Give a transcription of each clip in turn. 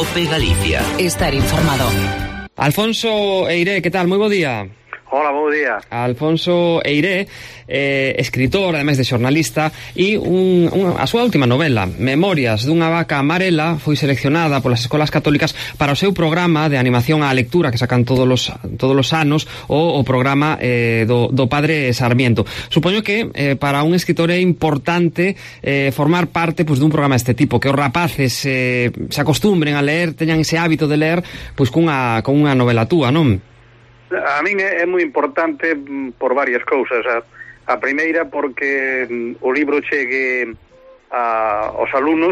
COPE Galicia. Estar informado. Alfonso Eiré, que tal? Moi bo día. Hola, bo día. Alfonso Eiré, escritor, ademais de xornalista, e a súa última novela, Memorias dunha vaca amarela, foi seleccionada polas escolas católicas para o seu programa de animación á lectura que sacan todos os anos, o programa do Padre Sarmiento. Supoño que para un escritor é importante formar parte dun programa deste tipo, que os rapaces se acostumbren a ler, teñan ese hábito de ler cunha novela túa, non? A min é moi importante por varias cousas. A primeira porque o libro chegue aos alumnos.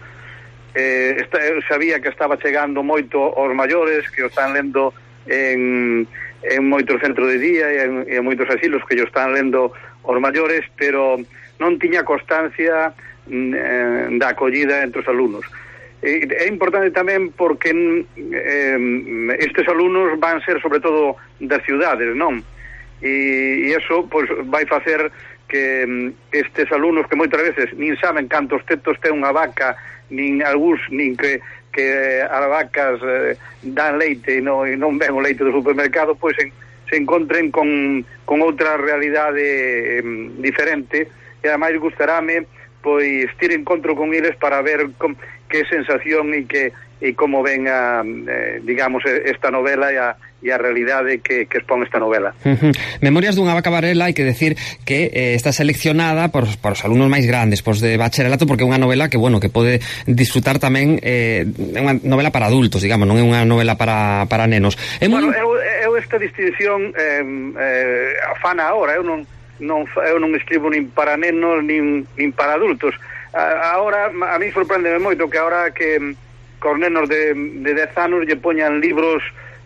Eu sabía que estaba chegando moito aos maiores, que o están lendo en moitos centros de día e en moitos asilos que o están lendo aos maiores, pero non tiña constancia da acollida entre os alumnos. É importante tamén porque estes alumnos van ser sobre todo das ciudades, non? E iso pois vai facer que estes alumnos que moitas veces nin saben cantos tetos ten unha vaca, nin que as vacas dan leite e non ven o leite do supermercado, pois se encontren con outra realidade diferente, e ademais gustaráme pois ter encontro con eles para ver que sensación e como ven digamos esta novela e a realidade que expón esta novela. Memorias dunha vaca amarela, hai que decir que está seleccionada por os alumnos máis grandes, de bacharelato, porque é unha novela que pode disfrutar tamén, é unha novela para adultos, digamos, non é unha novela para nenos. Eu esta distinción fana agora, eu non escribo nin para nenos nin para adultos. Agora, a mí sorprendeme moito que agora que os nenos de 10 anos lle poñan libros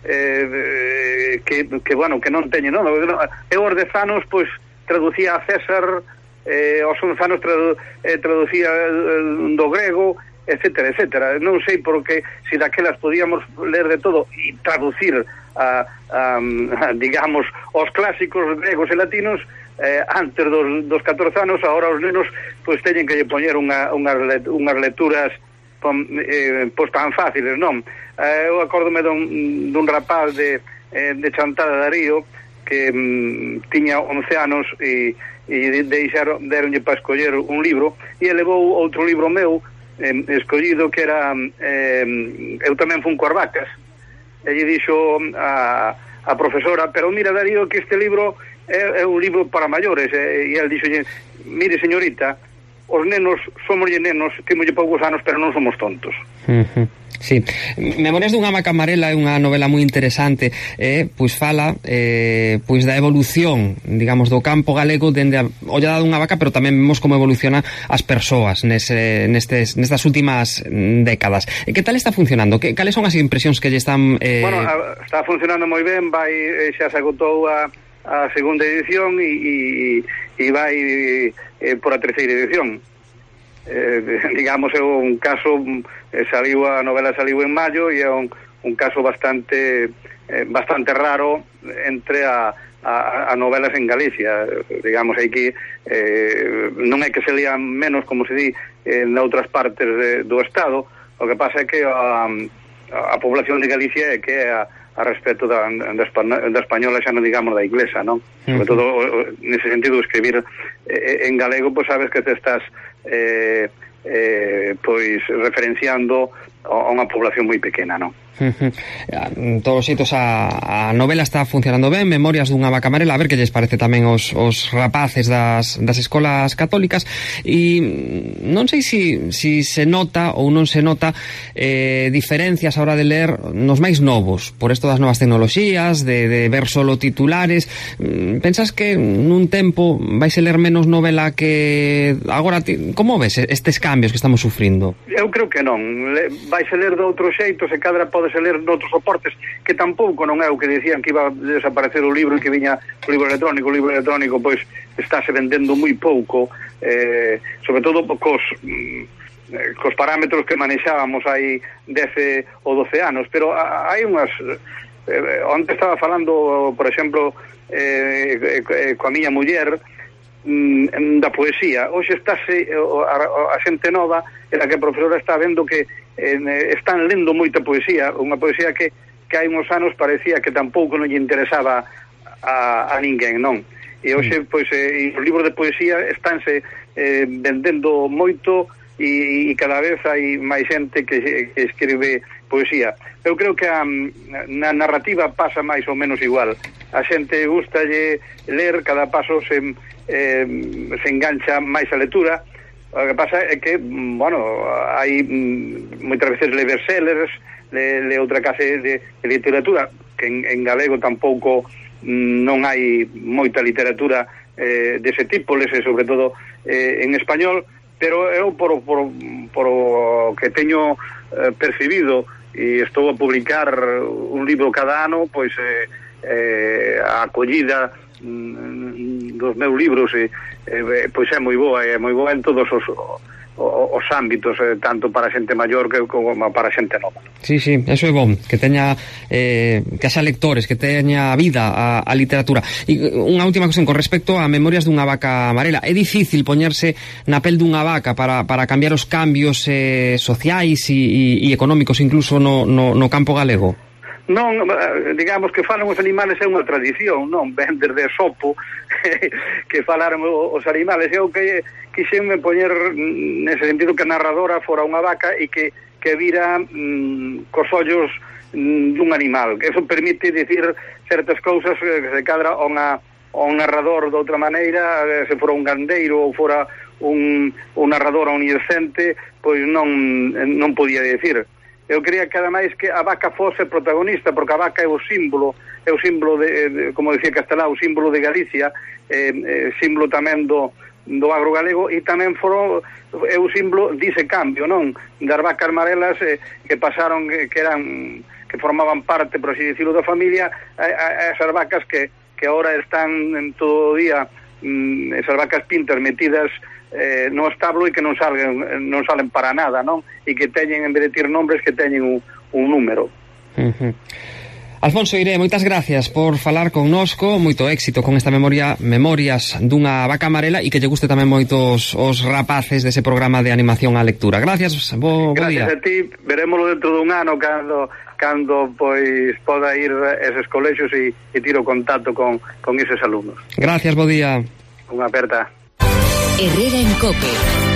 que non teñen, non? Eu aos 10 anos, pois, traducía a César, aos 11 anos traducía do grego, etcétera, etcétera. Non sei porque se daquelas podíamos ler de todo e traducir digamos, os clásicos gregos e latinos antes dos 14 anos, agora os nenos pois teñen que lle poñer unhas lecturas pois tan fáciles, non? Eu acórdome dun rapaz de Chantada de Darío que tiña 11 anos e deronlle para escoller un libro e levou outro libro meu escollido que era eu tamén fun coas vacas, e lle dixo a profesora, pero mira Darío que este libro é un libro para maiores, e el dixo, mire señorita, os nenos somos nenos, temos poucos anos, pero non somos tontos. Sí, Memorias dunha vaca amarela é unha novela moi interesante, pois fala pois da evolución, digamos, do campo galego dende a ollada dunha vaca, pero tamén vemos como evoluciona as persoas nestas últimas décadas. Que tal está funcionando? Cales son as impresións que lle están... Está funcionando moi ben, xa se agotou a segunda edición e vai por a terceira edición. Digamos, é un caso, a novela saliu en maio e é un caso bastante raro entre a novelas en Galicia. Digamos, aquí non é que se lean menos, como se di en outras partes do Estado. O que pasa é que a población de Galicia é que é a respecto da española, xa non digamos da inglesa, non? Sobre todo, nese sentido, escribir en galego, pois sabes que te estás pois referenciando a unha población moi pequena, non? En todos os xeitos a novela está funcionando ben. Memorias dunha vaca amarela, a ver que lles parece tamén os rapaces das escolas católicas. E non sei se se nota ou non se nota diferencias a hora de ler nos máis novos, por esto das novas tecnoloxías, de ver solo titulares. Pensas que nun tempo vais a ler menos novela que agora? Como ves estes cambios que estamos sufrindo? Eu creo que non. Vais a ler de outros xeitos e cada pode se ler noutros soportes, que tampouco non é o que decían que iba a desaparecer o libro e que viña o libro electrónico, pois estáse vendendo moi pouco, sobre todo cos parámetros que manexábamos hai 10 ou 12 anos, pero hai unhas... Onte estaba falando, por exemplo, coa miña muller, da poesía. Hoxe estáse a xente nova, era que a profesora está vendo que están lendo moita poesía, unha poesía que hai uns anos parecía que tampouco non lle interesaba a ninguén, non? E hoxe, pois, os libros de poesía estánse vendendo moito e cada vez hai máis xente que escribe poesía. Eu creo que na narrativa pasa máis ou menos igual. A xente gustalle ler, cada paso se engancha máis a lectura. O que pasa é que, bueno, hai moitas veces le bestsellers, le outra clase de literatura, que en galego tampouco non hai moita literatura dese tipo, lese sobre todo en español, pero eu por o que teño percibido e estou a publicar un libro cada ano, pois a acollida dos meus libros pois é moi boa en todos os ámbitos, tanto para xente maior como para xente nova. Sí, eso é bom, que teña que haxa lectores, que teña vida a literatura. E unha última cosa con respecto a Memorias dunha vaca amarela. É difícil poñerse na pel dunha vaca para cambiar os cambios sociais e económicos incluso no campo galego? Non, digamos que falan os animales é unha tradición, non? Ben desde Sopo que falaron os animales. Eu que quixenme poñer nese sentido que a narradora fora unha vaca e que vira cos ollos dun animal. Eso permite dicir certas cousas que se cadra a un narrador de outra maneira, se fora un gandeiro ou fora un narrador omnisciente, pois non podía dicir. Eu quería que ademais que a vaca fose protagonista, porque a vaca é o símbolo de como decía Castelao, o símbolo de Galicia, símbolo tamén do agro galego, e tamén é o símbolo dise cambio, non? Das vacas amarelas que pasaron, que formaban parte, por así decirlo, da familia, a esas vacas que agora están en todo o día, esas vacas pintas metidas no establo e que non salen para nada, non? E que teñen, en vez de ter nombres, que teñen un número. Alfonso Eiré, moitas gracias por falar connosco, moito éxito con esta Memorias dunha vaca amarela, e que lle guste tamén moitos os rapaces dese programa de animación á lectura. Gracias, bo día. Gracias a ti, verémoslo dentro dun ano cando pois poda ir a eses colexios e tiro contacto con eses alumnos. Gracias, bo día. Unha aperta. Herrera en COPE.